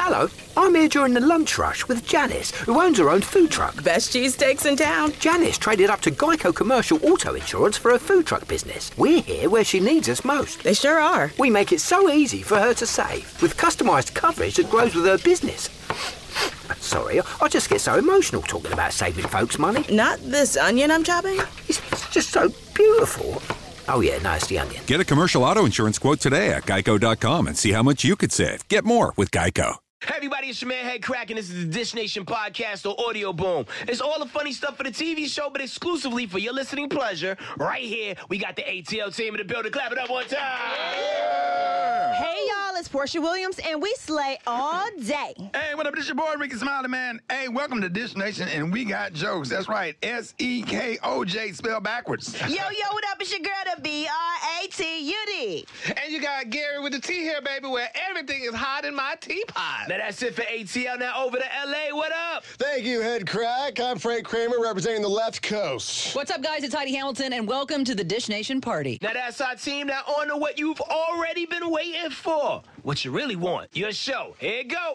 Hello, I'm here during the lunch rush with Janice, who owns her own food truck. Best cheesesteaks in town. Janice traded up to Geico Commercial Auto Insurance for her food truck business. We're here where she needs us most. They sure are. We make it so easy for her to save, with customised coverage that grows with her business. Sorry, I just get so emotional talking about saving folks money. Not this onion I'm chopping? It's just so beautiful. Oh yeah, no, it's the onion. Get a commercial auto insurance quote today at geico.com and see how much you could save. Get more with Geico. Hey everybody, it's your man Head Crack, and this is the Dish Nation podcast or Audio Boom. It's all the funny stuff for the TV show, but exclusively for your listening pleasure. Right here, we got the ATL team in the building. Clap it up one time. Yeah. Hey y'all, it's Portia Williams, and we slay all day. Hey, what up? This your boy Ricky Smiley, man. Hey, welcome to Dish Nation, and we got jokes. That's right, S-E-K-O-J, spelled backwards. Yo, what up? It's your girl, the B-R-A-T-U-D. And you got Gary with the tea here, baby, where everything is hot in my teapot. Now that's it for ATL. Now over to LA. What up? Thank you, Head Crack. I'm Frank Kramer representing the left coast. What's up, guys? It's Heidi Hamilton, and welcome to the Dish Nation party. Now that's our team. Now on to what you've already been waiting for. What you really want. Your show. Here you go.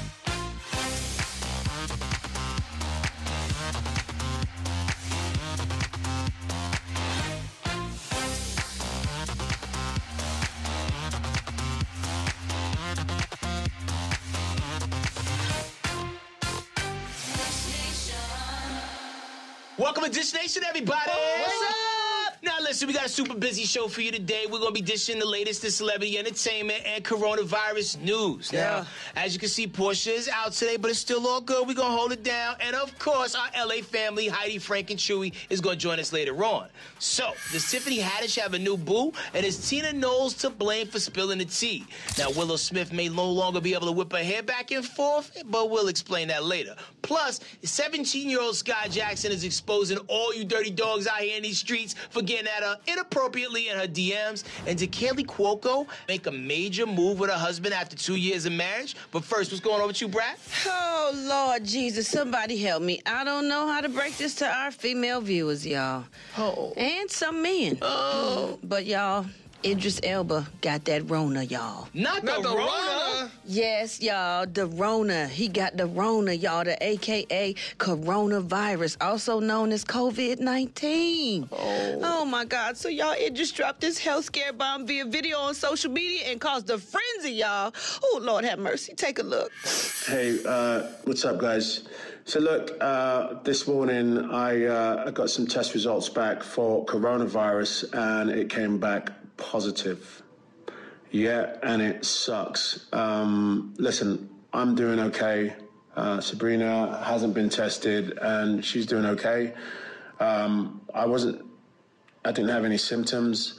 Welcome to Dish Nation, everybody. What's up? Now, listen, we got a super busy show for you today. We're going to be dishing the latest in celebrity entertainment and coronavirus news. Yeah. Now, as you can see, Portia is out today, but it's still all good. We're going to hold it down. And, of course, our L.A. family, Heidi, Frank, and Chewy, is going to join us later on. So, does Tiffany Haddish have a new boo? And is Tina Knowles to blame for spilling the tea? Now, Willow Smith may no longer be able to whip her hair back and forth, but we'll explain that later. Plus, 17-year-old Sky Jackson is exposing all you dirty dogs out here in these streets for getting at her inappropriately in her DMs. And did Kaylee Cuoco make a major move with her husband after 2 years of marriage? But first, what's going on with you, Brad? Oh, Lord Jesus, somebody help me. I don't know how to break this to our female viewers, y'all. Oh. And some men. Oh. But, y'all, Idris Elba got that Rona, y'all. Not the Rona. Yes, y'all, the Rona. He got the Rona, y'all, the AKA coronavirus, also known as COVID-19. Oh, my God. So, y'all, it just dropped this health scare bomb via video on social media and caused a frenzy, y'all. Oh, Lord have mercy. Take a look. Hey, what's up, guys? So, look, this morning I got some test results back for coronavirus, and it came back positive. Yeah, and it sucks. Listen, I'm doing okay. Sabrina hasn't been tested, and she's doing okay. I didn't have any symptoms.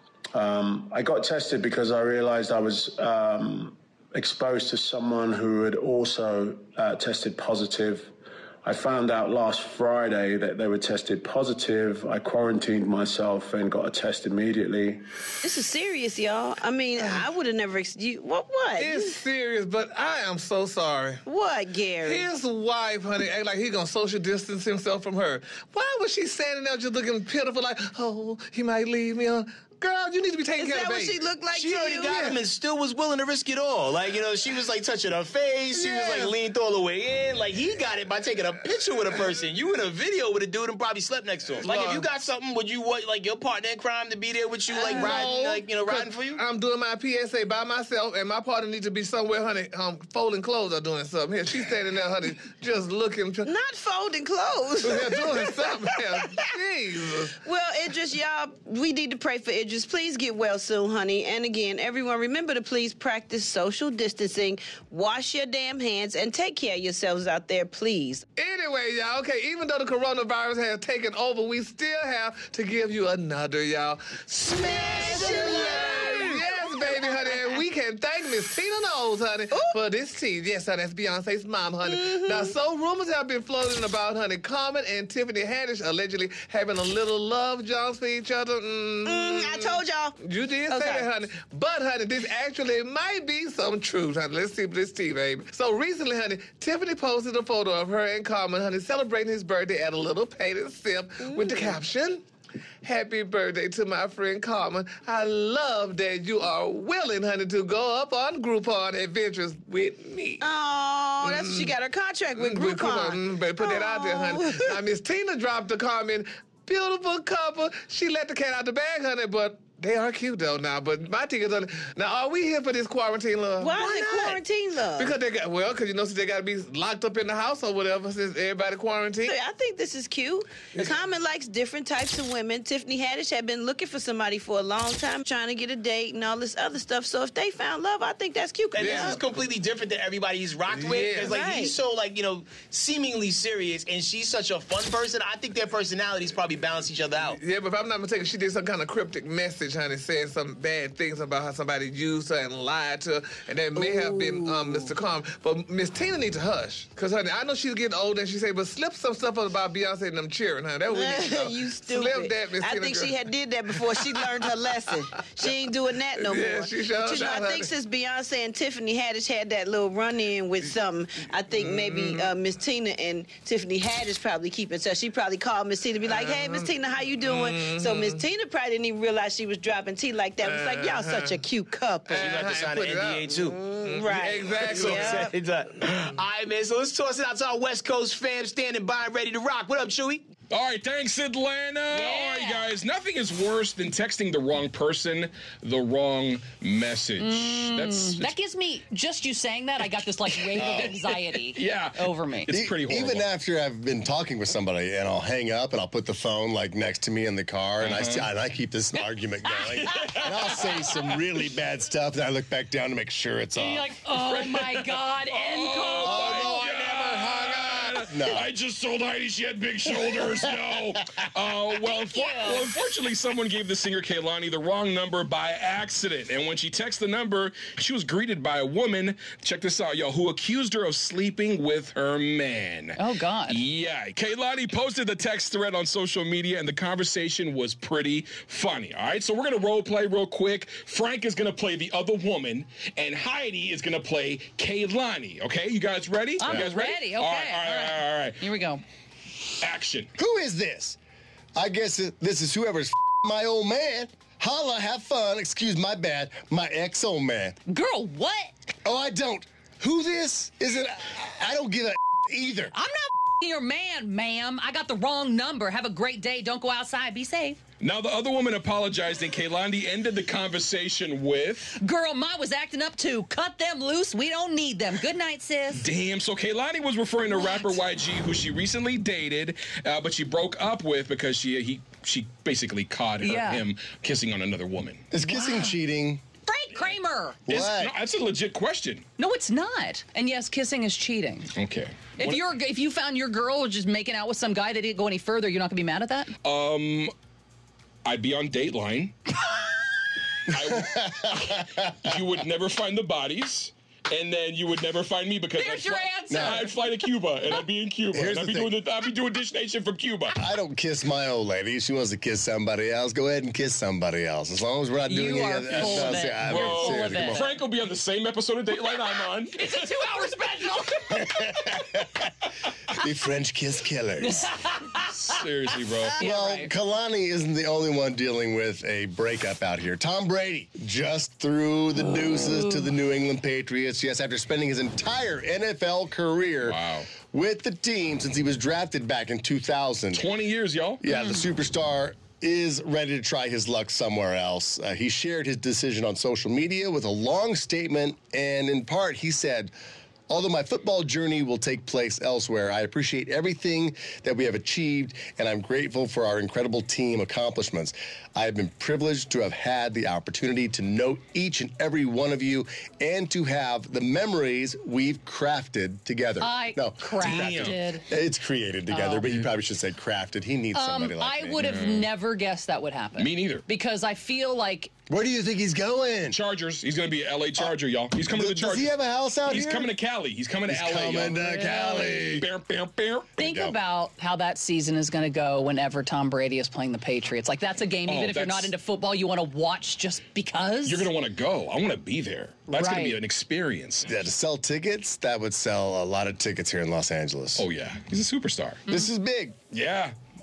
I got tested because I realized I was exposed to someone who had also tested positive. I found out last Friday that they were tested positive. I quarantined myself and got a test immediately. This is serious, y'all. I mean, I would have never... What? It's serious, but I am so sorry. What, Gary? His wife, honey, act like he gonna social distance himself from her. Why was she standing there just looking pitiful like, oh, he might leave me on... Girl, you need to be taking care of the baby. Is that what she looked like She to already you? got him and still was willing to risk it all. Like, you know, she was like touching her face. She was like leaned all the way in. Like, he got it by taking a picture with a person. You in a video with a dude and probably slept next to him. Like, if you got something, would you want, like, your partner in crime to be there with you, like, riding, like, you know, riding for you? I'm doing my PSA by myself, and my partner needs to be somewhere, honey, folding clothes or doing something. Here, she's standing there, honey, just looking. Not folding clothes. They're doing something here. Jesus. Well, Idris, y'all, we need to pray for Idris. Please get well soon, honey. And again, everyone, remember to please practice social distancing, wash your damn hands, and take care of yourselves out there, please. Anyway, y'all, okay, even though the coronavirus has taken over, we still have to give you another, y'all. Smash your life! Yes, baby, honey. And we can thank Miss Tina Knowles, honey, for this tea. Yes, honey, that's Beyonce's mom, honey. Now, so rumors have been floating about, honey, Carmen and Tiffany Haddish allegedly having a little love jumps for each other. I told y'all. You did say that, honey. But, honey, this actually might be some truth, honey. Let's see this tea, baby. So recently, honey, Tiffany posted a photo of her and Carmen, honey, celebrating his birthday at a little painted sip with the caption, happy birthday to my friend Carmen. I love that you are willing, honey, to go up on Groupon adventures with me. Oh, that's she got her contract with Groupon. Better put that out there, honey. Now, Miss Tina dropped the comment. Beautiful couple. She let the cat out the bag, honey, but they are cute though now. But my tickets on. Now, are we here for this quarantine love? Why is it quarantine love? Because they got since they got to be locked up in the house or whatever since everybody quarantined. I think this is cute. Common likes different types of women. Tiffany Haddish had been looking for somebody for a long time, trying to get a date and all this other stuff. So if they found love, I think that's cute. And this is completely different than everybody he's rocked with. Because he's so seemingly serious, and she's such a fun person. I think their personalities probably balance each other out. Yeah, but if I'm not mistaken, she did some kind of cryptic message, honey, saying some bad things about how somebody used her and lied to her, and that may have been Mr. Calm. But Miss Tina needs to hush, because, honey, I know she's getting older, and she said, but slip some stuff up about Beyonce and them cheering, honey. That would need to know. You stupid. Slip that, Miss Tina. I think she had did that before she learned her lesson. She ain't doing that no more. She sure But I think since Beyonce and Tiffany Haddish had that little run-in with something, I think maybe Miss Tina and Tiffany Haddish probably keep in touch. She probably called Miss Tina to be like, hey, Miss Tina, how you doing? So Miss Tina probably didn't even realize she was dropping tea like that. It was like, y'all such a cute couple. She got to sign an NDA too. Right. Exactly. Yeah. All right, man. So let's toss it out to our West Coast fam standing by and ready to rock. What up, Chewy? All right, thanks, Atlanta. All right, guys, nothing is worse than texting the wrong person the wrong message. That gives me, just you saying that, I got this wave of anxiety over me. It's pretty horrible. Even after I've been talking with somebody and I'll hang up and I'll put the phone next to me in the car and I keep this argument going. And I'll say some really bad stuff and I look back down to make sure it's off. And you're like, oh my God, end call. Oh, no, I never hung up. No. I just told Heidi she had big shoulders. No. Well, unfortunately, someone gave the singer Kehlani the wrong number by accident. And when she texted the number, she was greeted by a woman, check this out, y'all, who accused her of sleeping with her man. Oh, God. Yeah. Kehlani posted the text thread on social media, and the conversation was pretty funny. All right, so we're going to role play real quick. Frank is going to play the other woman, and Heidi is going to play Kehlani. Okay, you guys ready? I'm you guys ready. Okay. All right. Here we go. Action. Who is this? I guess this is whoever's my old man. Holla, have fun. Excuse my bad. My ex-old man. Girl, what? Oh, I don't. Who this? Is it? I don't give a either. I'm not your man, ma'am. I got the wrong number. Have a great day. Don't go outside. Be safe. Now, the other woman apologized, and Kehlani ended the conversation with... Girl, Ma was acting up too. Cut them loose. We don't need them. Good night, sis. Damn. So Kehlani was referring to rapper YG, who she recently dated, but she broke up with because she basically caught him kissing on another woman. Is kissing cheating? Frank Kramer. No, that's a legit question. No, it's not. And yes, kissing is cheating. Okay. If you found your girl was just making out with some guy that didn't go any further, you're not gonna be mad at that? I'd be on Dateline. You would never find the bodies. And then you would never find me because There's your answer. I'd fly to Cuba and I'd be in Cuba. Here's and I'd be doing Dish Nation from Cuba. I don't kiss my old lady. If she wants to kiss somebody else, go ahead and kiss somebody else. As long as we're not doing You any are of that. full of it. Seriously, come on. Frank will be on the same episode of Dateline I'm on. It's a 2-hour special. The French kiss killers. Seriously, bro. Well, Kehlani isn't the only one dealing with a breakup out here. Tom Brady just threw the deuces to the New England Patriots. Yes, after spending his entire NFL career with the team since he was drafted back in 2000. 20 years, y'all. Yeah, the superstar is ready to try his luck somewhere else. He shared his decision on social media with a long statement, and in part, he said, although my football journey will take place elsewhere, I appreciate everything that we have achieved, and I'm grateful for our incredible team accomplishments. I have been privileged to have had the opportunity to know each and every one of you and to have the memories we've crafted together. Crafted. It's created together, but you probably should say crafted. He needs somebody like me. I would have never guessed that would happen. Me neither. Because I feel like... Where do you think he's going? Chargers. He's going to be an LA Charger, y'all. He's coming to the Chargers. Does he have a house out here? He's coming to Cali. He's coming to LA. Coming to Cali. Think about how that season is going to go whenever Tom Brady is playing the Patriots. Like, that's a game, even if you're not into football, you want to watch just because? You're going to want to go. I want to be there. That's going to be an experience. Yeah, to sell tickets, that would sell a lot of tickets here in Los Angeles. Oh, yeah. He's a superstar. This is big. Yeah.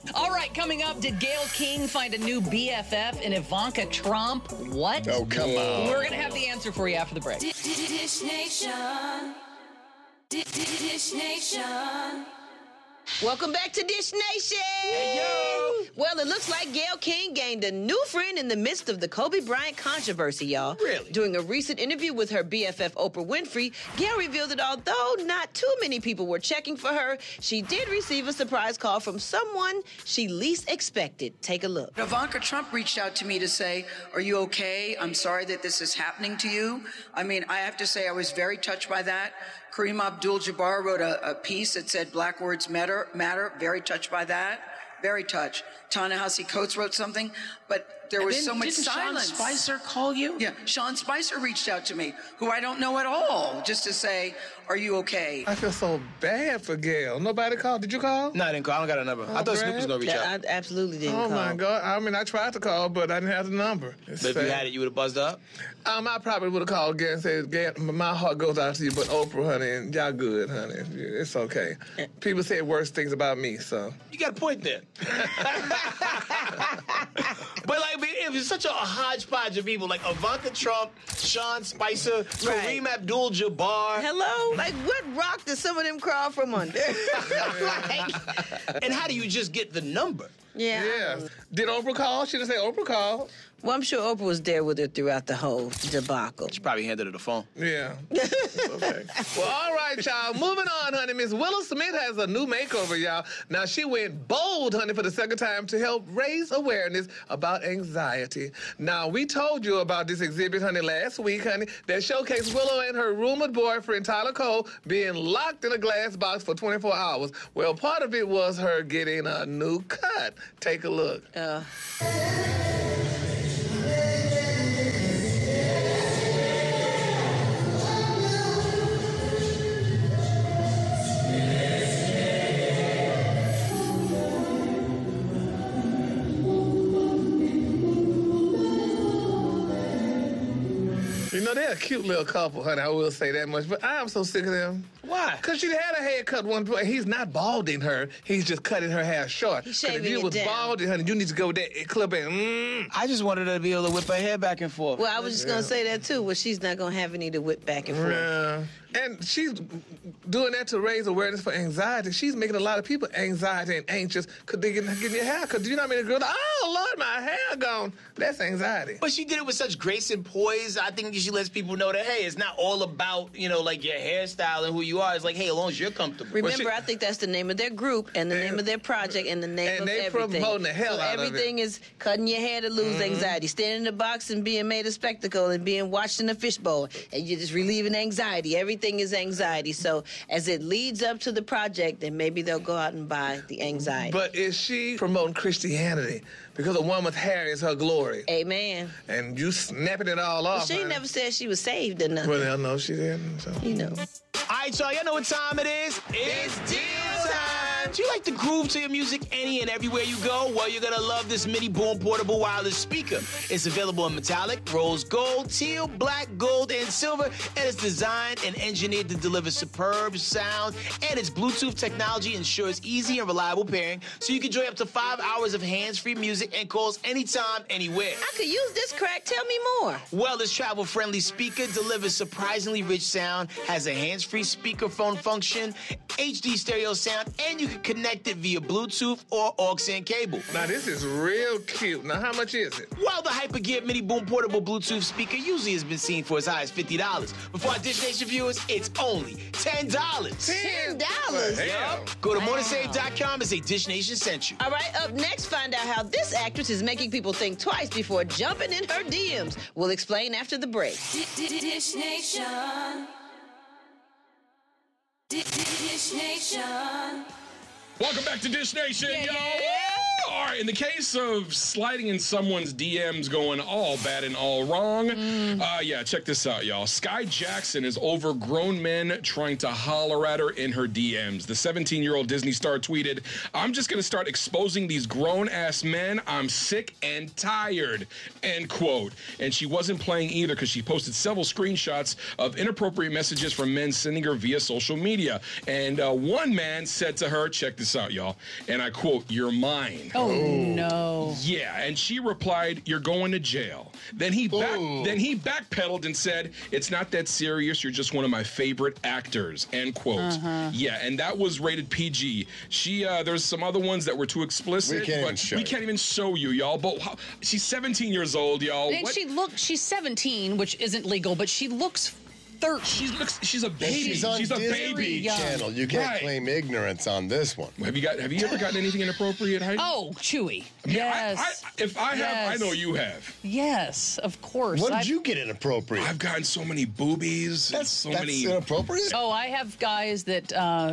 All right, coming up, did Gayle King find a new BFF in Ivanka Trump? What? Oh, come on. We're going to have the answer for you after the break. Dish Nation. Dish Nation. Welcome back to Dish Nation. Hey, yo. Well, it looks like Gayle King gained a new friend in the midst of the Kobe Bryant controversy, y'all. Really? During a recent interview with her BFF Oprah Winfrey, Gayle revealed that although not too many people were checking for her, she did receive a surprise call from someone she least expected. Take a look. Ivanka Trump reached out to me to say, "Are you okay? I'm sorry that this is happening to you." I mean, I have to say I was very touched by that. Kareem Abdul-Jabbar wrote a piece that said Black words matter. Very touched by that. Very touched. Ta-Nehisi Coates wrote something, but there was so much silence. Didn't Sean Spicer call you? Yeah, Sean Spicer reached out to me, who I don't know at all, just to say, "Are you okay?" I feel so bad for Gayle. Nobody called. Did you call? No, I didn't call. I don't got a number. I thought Snoop was going to reach out. I absolutely didn't call. Oh, my God. I mean, I tried to call, but I didn't have the number. But if you had it, you would have buzzed up? I probably would have called Gayle and said, "Gayle, my heart goes out to you, but Oprah, honey, and y'all good, honey. It's okay." People say worse things about me, so. You got a point there. But like, if it's such a hodgepodge of people, like Ivanka Trump, Sean Spicer, Kareem Abdul-Jabbar. Hello? Like, what rock did some of them crawl from under? And how do you just get the number? Yeah. Did Oprah call? She didn't say Oprah called. Well, I'm sure Oprah was there with her throughout the whole debacle. She probably handed her the phone. Yeah. Okay. Well, all right, y'all. Moving on, honey. Miss Willow Smith has a new makeover, y'all. Now, she went bold, honey, for the second time to help raise awareness about anxiety. Now, we told you about this exhibit, honey, last week, honey, that showcased Willow and her rumored boyfriend, Tyler Cole, being locked in a glass box for 24 hours. Well, part of it was her getting a new cut. Take a look. You know, they're a cute little couple, honey, I will say that much, but I am so sick of them. Why? Because she had a haircut one point. He's not balding her. He's just cutting her hair short. He's shaving if you it was down. balding, honey, you need to go with that clip and I just wanted her to be able to whip her hair back and forth. Well, I was just going to say that, too. Well, she's not going to have any to whip back and forth. Yeah. And she's doing that to raise awareness for anxiety. She's making a lot of people anxiety and anxious because they getting your hair cut. Do you know how many girls, oh, Lord, my hair gone. That's anxiety. But she did it with such grace and poise. I think she lets people know that, hey, it's not all about, like your hairstyle and who you are. It's like, hey, as long as you're comfortable. Remember, I think that's the name of their group and the name of their project and the name of everything. And they promoting the hell out of it. Everything is cutting your hair to lose anxiety, standing in the box and being made a spectacle and being watched in a fishbowl. And you're just relieving anxiety. Everything is anxiety. So as it leads up to the project, then maybe they'll go out and buy the anxiety. But is she promoting Christianity? Because a woman's hair is her glory. Amen. And you snapping it all off. She never said she was saved or nothing. Well, no, she didn't. So. You know. All right, y'all, y'all know what time it is. It's deal time. Do you like to groove to your music any and everywhere you go? Well, you're going to love this Mini Boom portable wireless speaker. It's available in metallic, rose gold, teal, black, gold, and silver, and it's designed and engineered to deliver superb sound, and its Bluetooth technology ensures easy and reliable pairing, so you can enjoy up to 5 hours of hands-free music and calls anytime, anywhere. I could use this crack. Tell me more. Well, this travel-friendly speaker delivers surprisingly rich sound, has a hands-free speakerphone function, HD stereo sound, and you can connect it via Bluetooth or aux and cable. Now, this is real cute. Now, how much is it? Well, the Hypergear Mini Boom portable Bluetooth speaker usually has been seen for as high as $50. But for our Dish Nation viewers, it's only $10. $10? Yep. Go to morningsave.com and say Dish Nation sent you. All right, up next, find out how this actress is making people think twice before jumping in her DMs. We'll explain after the break. Dish Nation. Dish Nation. Welcome back to Dish Nation, y'all. All All right, in the case of sliding in someone's DMs going all bad and all wrong, check this out, y'all. Sky Jackson is over grown men trying to holler at her in her DMs. The 17-year-old Disney star tweeted, "I'm just going to start exposing these grown-ass men. I'm sick and tired," end quote. And she wasn't playing either because she posted several screenshots of inappropriate messages from men sending her via social media. And one man said to her, check this out, y'all, and I quote, "You're mine." Oh, no. Yeah, and she replied, "You're going to jail." Then he backpedaled and said, "It's not that serious. You're just one of my favorite actors," end quote. Yeah, and that was rated PG. There's some other ones that were too explicit, We can't even show you, y'all. But she's 17 years old, y'all. And she's 17, which isn't legal, but she looks 13. She's a baby. She's on Disney baby. Channel. You can't claim ignorance on this one. Have you ever gotten anything inappropriate, Heidi? Oh, Chewy. I mean, Yes. If I have, I know you have. Yes, of course. What did you get inappropriate? I've gotten so many boobies. That's many inappropriate? Oh, I have guys that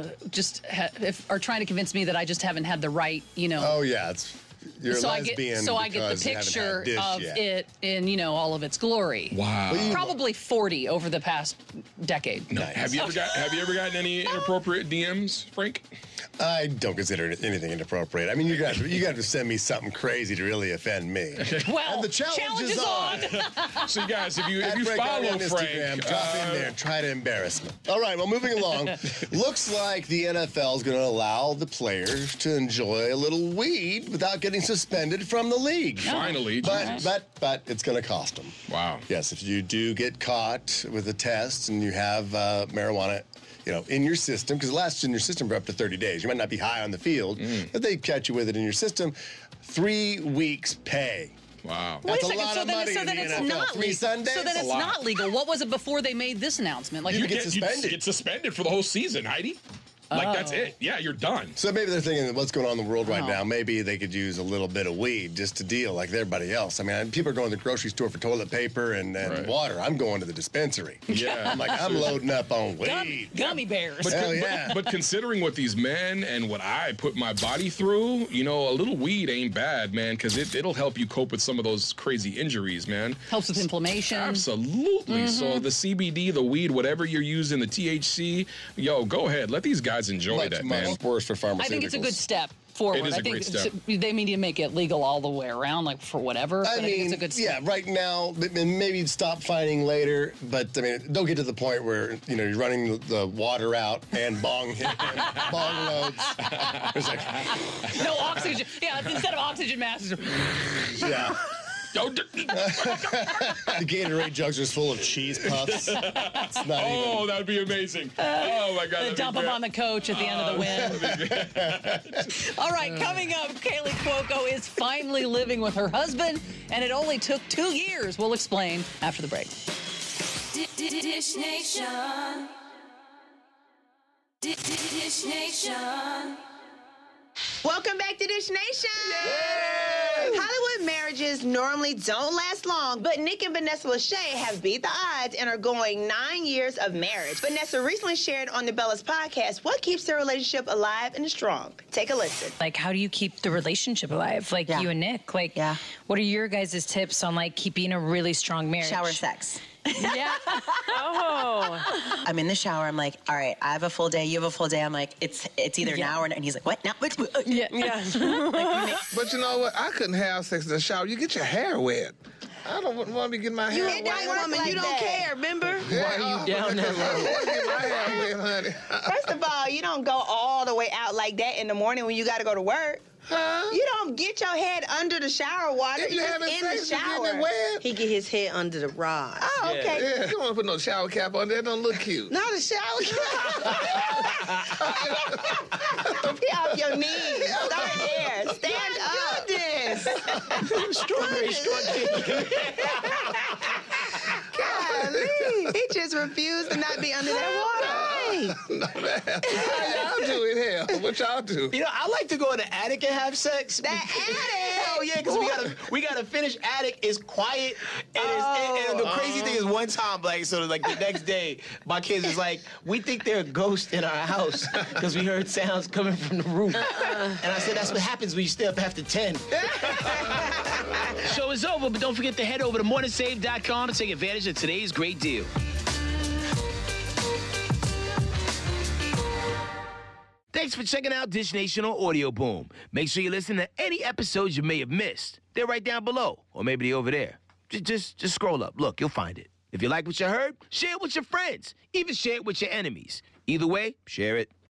are trying to convince me that I just haven't had the right, Oh, yeah. You're so lesbian I get the because you haven't picture had dish of yet. it in all of its glory. Wow. Probably 40 over the past decade. No. Have you ever gotten any inappropriate DMs, Frank? I don't consider anything inappropriate. I mean, you got to send me something crazy to really offend me. Well, and the challenge is on. So, you guys, if you Frank follow on Frank, Instagram, drop in there and try to embarrass me. All right, well, moving along. Looks like the NFL is going to allow the players to enjoy a little weed without getting suspended from the league. Finally. But it's going to cost them. Wow. Yes, if you do get caught with a test and you have marijuana, in your system, because it lasts in your system for up to 30 days. You might not be high on the field, but they catch you with it in your system. 3 weeks pay. Wow. That's Wait a second. a lot of money in the NFL. 3 Sundays? So then it's not legal. What was it before they made this announcement? You get suspended for the whole season, Heidi. That's it. Yeah, you're done. So maybe they're thinking, what's going on in the world right now? Maybe they could use a little bit of weed just to deal like everybody else. I mean, people are going to the grocery store for toilet paper and water. I'm going to the dispensary. Yeah. I'm loading up on weed. Gummy bears. But considering what these men and what I put my body through, a little weed ain't bad, man, because it'll help you cope with some of those crazy injuries, man. Helps with inflammation. Absolutely. So the CBD, the weed, whatever you're using, the THC, go ahead. Let these guys enjoy that, man. Much worse for pharmaceuticals. I think it's a good step forward. It is a great step. They need to make it legal all the way around, like for whatever. I think it's a good step. Yeah, right now, maybe stop fighting later, but don't get to the point where you're running the water out and bong loads. No oxygen. Yeah, instead of oxygen masks. Yeah. The Gatorade jugs are full of cheese puffs. It's not even. That would be amazing. Oh, my God. They dump them on the coach at the end of the win. All right, coming up, Kaylee Cuoco is finally living with her husband, and it only took 2 years. We'll explain after the break. Dish Nation. Dish Nation. Welcome back to Dish Nation. Hollywood marriages normally don't last long, but Nick and Vanessa Lachey have beat the odds and are going 9 years of marriage. Vanessa recently shared on the Bellas podcast what keeps their relationship alive and strong. Take a listen. Like, how do you keep the relationship alive? Like, you and Nick, what are your guys' tips on, keeping a really strong marriage? Shower sex. Yeah. I'm in the shower. I'm like, all right, I have a full day. You have a full day. I'm like, it's either now or no. And he's like, what? Now? Yeah. But you know what? I couldn't have sex in the shower. You get your hair wet. I don't want to be getting my hair wet. You ain't that woman. You don't care, remember? Why are you down there? I want to get my hair wet, honey. First of all, you don't go all the way out like that in the morning when you got to go to work. Huh? You don't get your head under the shower water. If you just having in sex, the you shower. getting it wet. He get his head under the rod. Oh, okay. Yeah, you don't want to put no shower cap on there. Don't look cute. Not a shower cap. Be off your knees. Start there. Stand up. Goodness. Strawberry. Golly. He just refused to not be under that water. No, man. How y'all do it here? What y'all do? I like to go in the attic and have sex. That attic. Oh yeah, because we got a finished attic. It's quiet, and the crazy thing is, one time, like, so like the next day, my kids is like, we think there are ghosts in our house because we heard sounds coming from the roof. And I said, that's what happens when you stay up after 10. Show is over, but don't forget to head over to morningsave.com to take advantage of today's great deal. Thanks for checking out Dish Nation on Audio Boom. Make sure you listen to any episodes you may have missed. They're right down below, or maybe they're over there. Just scroll up. Look, you'll find it. If you like what you heard, share it with your friends. Even share it with your enemies. Either way, share it.